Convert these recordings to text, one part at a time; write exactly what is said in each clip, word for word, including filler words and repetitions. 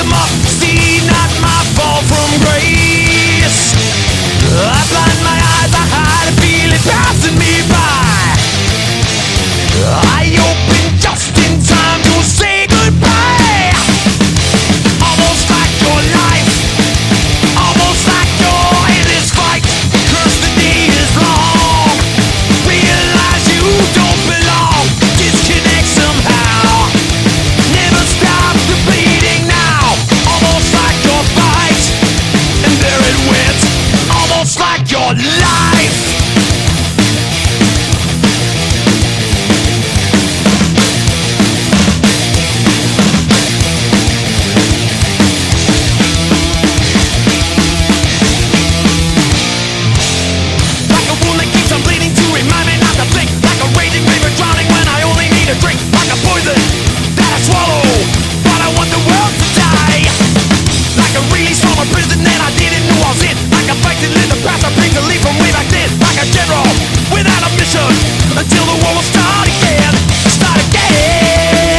them up, see not my fall from grace. I blind my eyes, I hide and feel it passing me by. I open just in time to say goodbye. Almost like your life, almost like your endless fight. Curse the day is long, realize you don't belong. Disconnect somehow, never stop the bleeding now. Almost like your fight, and there it went. Almost like your life. Like a wound that keeps on bleeding to remind me not to blink. Like a raging river drowning when I only need a drink. Like a poison that I swallow, but I want the world to die. Like a release from a prison that I didn't know I was in. Like a fight that lit the past, I bring the lead from way back then. Like a general without a mission, until the war will start again. Start again.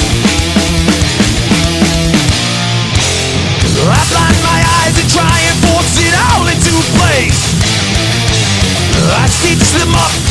I blind my eyes and try and force it all into place. I stitch them up,